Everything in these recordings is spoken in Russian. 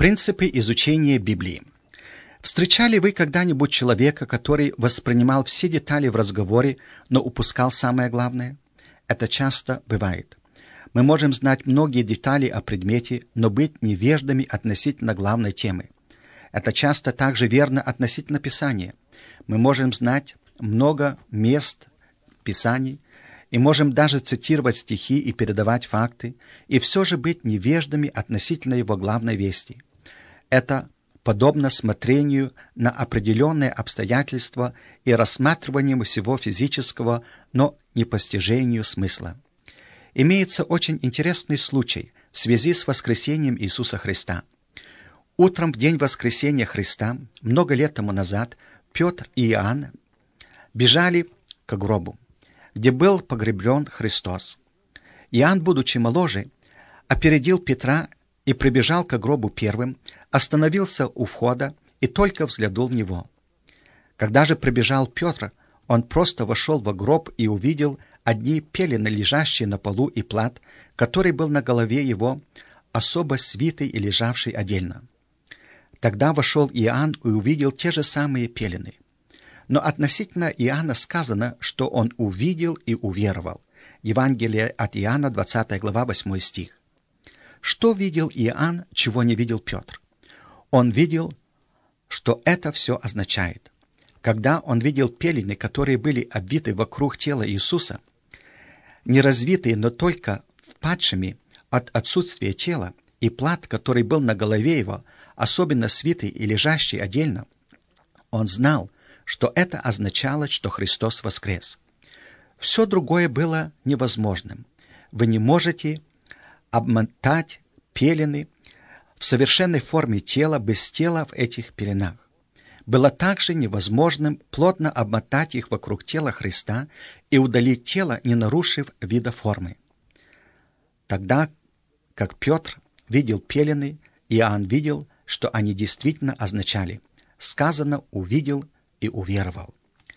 Принципы изучения Библии. Встречали вы когда-нибудь человека, который воспринимал все детали в разговоре, но упускал самое главное? Это часто бывает. Мы можем знать многие детали о предмете, но быть невеждами относительно главной темы. Это часто также верно относительно Писания. Мы можем знать много мест Писаний, и можем даже цитировать стихи и передавать факты, и все же быть невеждами относительно его главной вести. Это подобно смотрению на определенные обстоятельства и рассматриванию всего физического, но непостижению смысла. Имеется очень интересный случай в связи с воскресением Иисуса Христа. Утром в день воскресения Христа, много лет тому назад, Петр и Иоанн бежали к гробу, где был погребен Христос. Иоанн, будучи моложе, опередил Петра и прибежал к гробу первым, остановился у входа и только взглянул в него. Когда же прибежал Петр, он просто вошел во гроб и увидел одни пелены, лежащие на полу, и плат, который был на голове его, особо свитый и лежавший отдельно. Тогда вошел Иоанн и увидел те же самые пелены. Но относительно Иоанна сказано, что он увидел и уверовал. Евангелие от Иоанна, 20 глава, 8 стих. Что видел Иоанн, чего не видел Петр? Он видел, что это все означает. Когда он видел пелены, которые были обвиты вокруг тела Иисуса, не развитые, но только впадшими от отсутствия тела, и плат, который был на голове его, особенно свитый и лежащий отдельно, он знал, что это означало, что Христос воскрес. Все другое было невозможным. Вы не можете обмотать пелены в совершенной форме тела без тела в этих пеленах. Было также невозможным плотно обмотать их вокруг тела Христа и удалить тело, не нарушив вида формы. Тогда, как Петр видел пелены, Иоанн видел, что они действительно означали. Сказано «увидел и уверовал».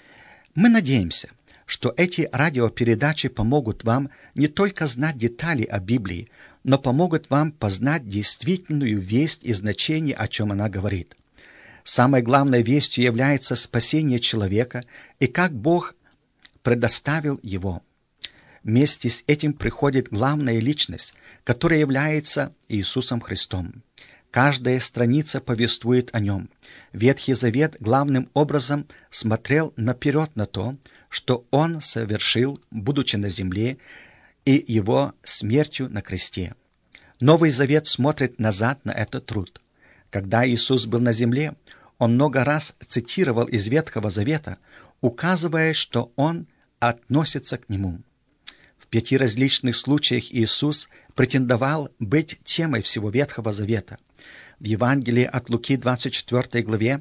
Мы надеемся, что эти радиопередачи помогут вам не только знать детали о Библии, но помогут вам познать действительную весть и значение, о чем она говорит. Самой главной вестью является спасение человека и как Бог предоставил его. Вместе с этим приходит главная личность, которая является Иисусом Христом. Каждая страница повествует о нем. Ветхий Завет главным образом смотрел наперед на то, что он совершил, будучи на земле, и его смертью на кресте. Новый Завет смотрит назад на этот труд. Когда Иисус был на земле, он много раз цитировал из Ветхого Завета, указывая, что он относится к нему. В 5 различных случаях Иисус претендовал быть темой всего Ветхого Завета. В Евангелии от Луки, 24 главе,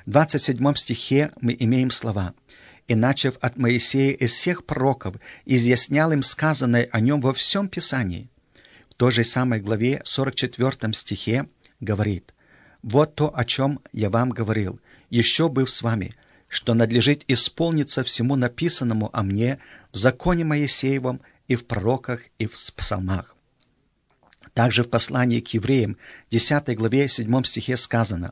27 стихе мы имеем слова: «И, начав от Моисея и всех пророков, изъяснял им сказанное о нем во всем Писании». В той же самой главе, 44 стихе, говорит: «Вот то, о чем я вам говорил, еще быв с вами, что надлежит исполниться всему написанному о мне в законе Моисеевом и в пророках и в псалмах». Также в послании к евреям, 10 главе, 7 стихе сказано: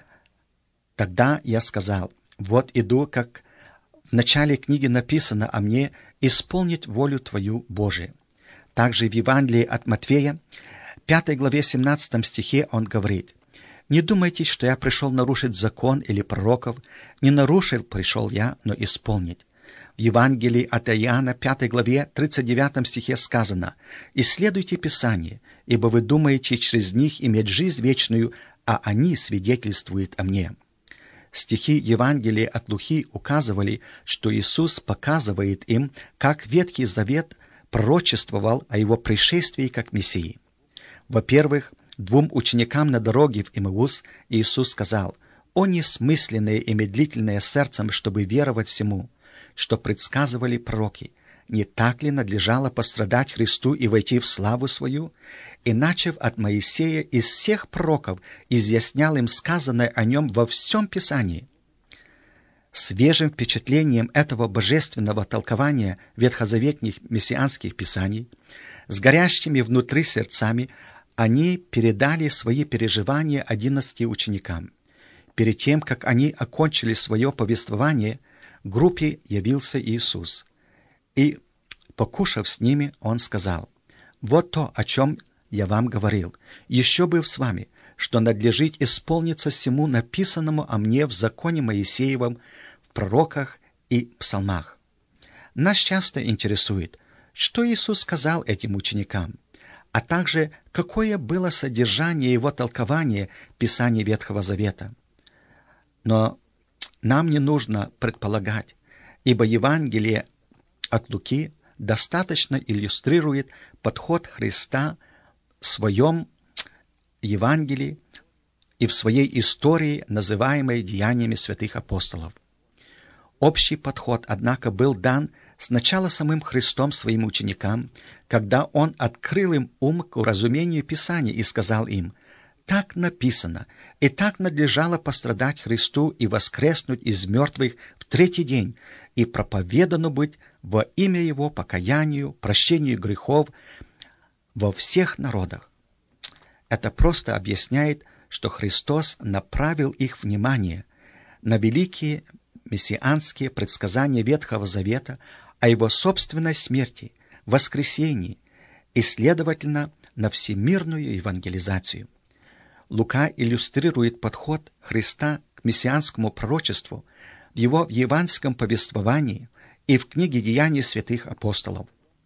«Тогда я сказал: вот иду, как в начале книги написано о мне, исполнить волю Твою, Божию». Также в Евангелии от Матфея, 5 главе, 17 стихе он говорит: «Не думайте, что я пришел нарушить закон или пророков. Не нарушил пришел я, но исполнить». В Евангелии от Иоанна, 5 главе, 39 стихе сказано: «Исследуйте Писание, ибо вы думаете через них иметь жизнь вечную, а они свидетельствуют о мне». Стихи Евангелия от Луки указывали, что Иисус показывает им, как Ветхий Завет пророчествовал о его пришествии как Мессии. Во-первых, 2 ученикам на дороге в Имаус Иисус сказал: «О несмысленное и медлительное сердцем, чтобы веровать всему, что предсказывали пророки, не так ли надлежало пострадать Христу и войти в славу свою? И, начав от Моисея из всех пророков, изъяснял им сказанное о нем во всем Писании». Свежим впечатлением этого божественного толкования ветхозаветных мессианских писаний, с горящими внутри сердцами, они передали свои переживания 11 ученикам. Перед тем, как они окончили свое повествование, группе явился Иисус. И, покушав с ними, Он сказал: «Вот то, о чем я вам говорил, еще был с вами, что надлежит исполниться всему написанному о мне в законе Моисеевом, в пророках и псалмах». Нас часто интересует, что Иисус сказал этим ученикам, а также какое было содержание его толкования Писаний Ветхого Завета. Но нам не нужно предполагать, ибо Евангелие от Луки достаточно иллюстрирует подход Христа в своем Евангелии и в своей истории, называемой деяниями святых апостолов. Общий подход, однако, был дан сначала самым Христом своим ученикам, когда Он открыл им ум к уразумению Писания и сказал им: «Так написано, и так надлежало пострадать Христу и воскреснуть из мертвых в третий день, и проповедану быть во имя Его покаянию, прощению грехов во всех народах». Это просто объясняет, что Христос направил их внимание на великие мессианские предсказания Ветхого Завета о Его собственной смерти, воскресении и, следовательно, на всемирную евангелизацию. Лука иллюстрирует подход Христа к мессианскому пророчеству в его евангельском повествовании и в книге «Деяния святых апостолов».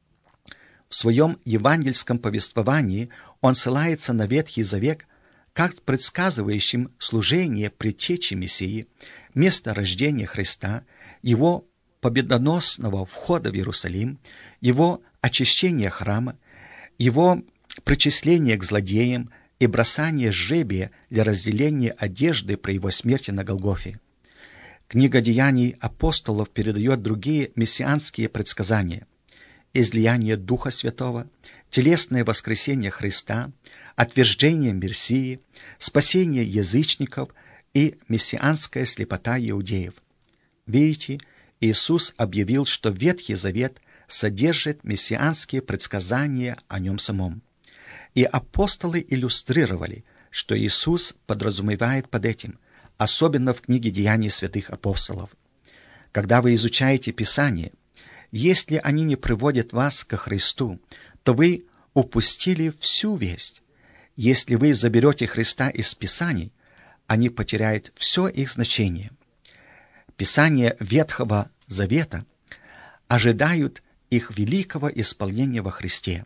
В своем евангельском повествовании он ссылается на Ветхий Завет как предсказывающим служение предтечи Мессии, место рождения Христа, его победоносного входа в Иерусалим, его очищение храма, его причисление к злодеям и бросание жребия для разделения одежды при его смерти на Голгофе. Книга Деяний апостолов передает другие мессианские предсказания: излияние Духа Святого, телесное воскресение Христа, отверждение Мессии, спасение язычников и мессианская слепота иудеев. Видите, Иисус объявил, что Ветхий Завет содержит мессианские предсказания о Нем самом. И апостолы иллюстрировали, что Иисус подразумевает под этим, особенно в книге «Деяний святых апостолов». Когда вы изучаете Писание, если они не приводят вас ко Христу, то вы упустили всю весть. Если вы заберете Христа из Писаний, они потеряют все их значение. Писания Ветхого Завета ожидают их великого исполнения во Христе.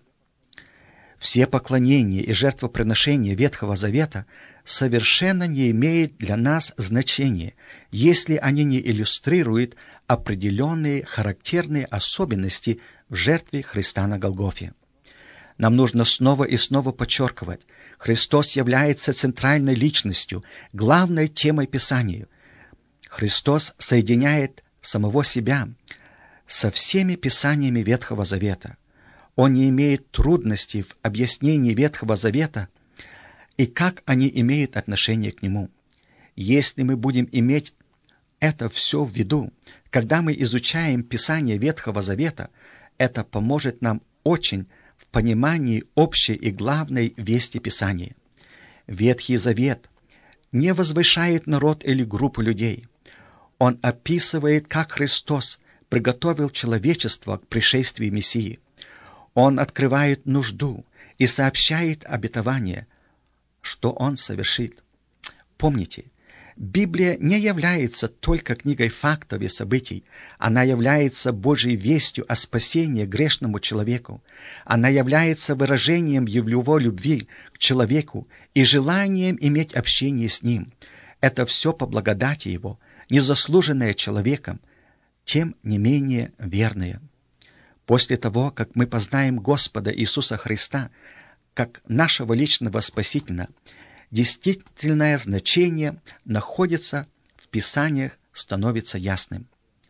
Все поклонения и жертвоприношения Ветхого Завета совершенно не имеют для нас значения, если они не иллюстрируют определенные характерные особенности в жертве Христа на Голгофе. Нам нужно снова и снова подчеркивать: Христос является центральной личностью, главной темой Писания. Христос соединяет самого себя со всеми Писаниями Ветхого Завета. Он не имеет трудностей в объяснении Ветхого Завета и как они имеют отношение к нему. Если мы будем иметь это все в виду, когда мы изучаем Писание Ветхого Завета, это поможет нам очень в понимании общей и главной вести Писания. Ветхий Завет не возвышает народ или группу людей. Он описывает, как Христос приготовил человечество к пришествию Мессии. Он открывает нужду и сообщает обетование, что Он совершит. Помните, Библия не является только книгой фактов и событий. Она является Божьей вестью о спасении грешному человеку. Она является выражением Его любви к человеку и желанием иметь общение с Ним. Это все по благодати Его, незаслуженное человеком, тем не менее верное. После того, как мы познаем Господа Иисуса Христа как нашего личного Спасителя, действительное значение находится в Писаниях, становится ясным.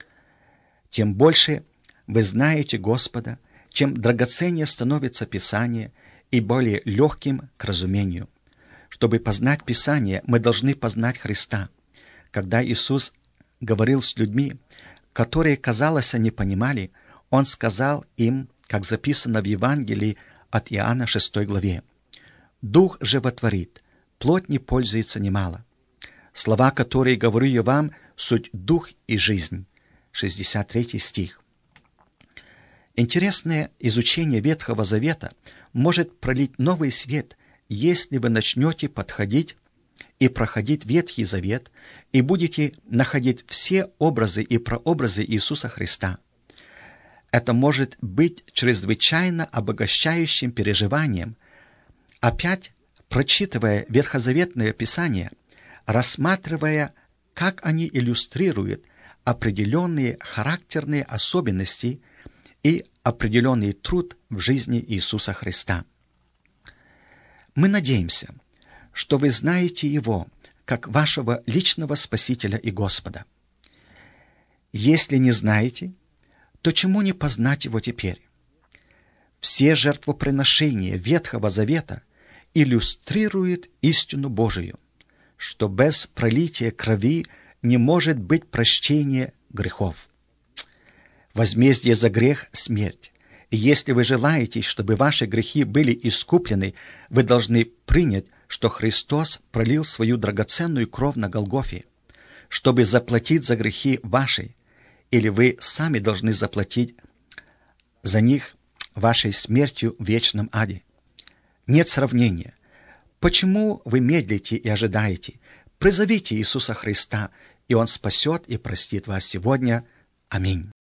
Тем больше вы знаете Господа, чем драгоценнее становится Писание и более легким к разумению. Чтобы познать Писание, мы должны познать Христа. Когда Иисус говорил с людьми, которые, казалось, они понимали, Он сказал им, как записано в Евангелии от Иоанна 6 главе: Дух животворит, плоть не пользуется немало. Слова, которые говорю я вам, суть дух и жизнь. 63 стих. Интересное изучение Ветхого Завета может пролить новый свет, если вы начнете подходить и проходить Ветхий Завет и будете находить все образы и прообразы Иисуса Христа. Это может быть чрезвычайно обогащающим переживанием, опять прочитывая Ветхозаветное Писание, рассматривая, как они иллюстрируют определенные характерные особенности и определенный труд в жизни Иисуса Христа. Мы надеемся, что вы знаете Его как вашего личного Спасителя и Господа. Если не знаете, то чему не познать Его теперь? Все жертвоприношения Ветхого Завета иллюстрируют истину Божию, что без пролития крови не может быть прощения грехов. Возмездие за грех – смерть. И если вы желаете, чтобы ваши грехи были искуплены, вы должны принять, что Христос пролил свою драгоценную кровь на Голгофе, чтобы заплатить за грехи ваши, или вы сами должны заплатить за них вашей смертью в вечном аде. Нет сравнения. Почему вы медлите и ожидаете? Призовите Иисуса Христа, и Он спасет и простит вас сегодня. Аминь.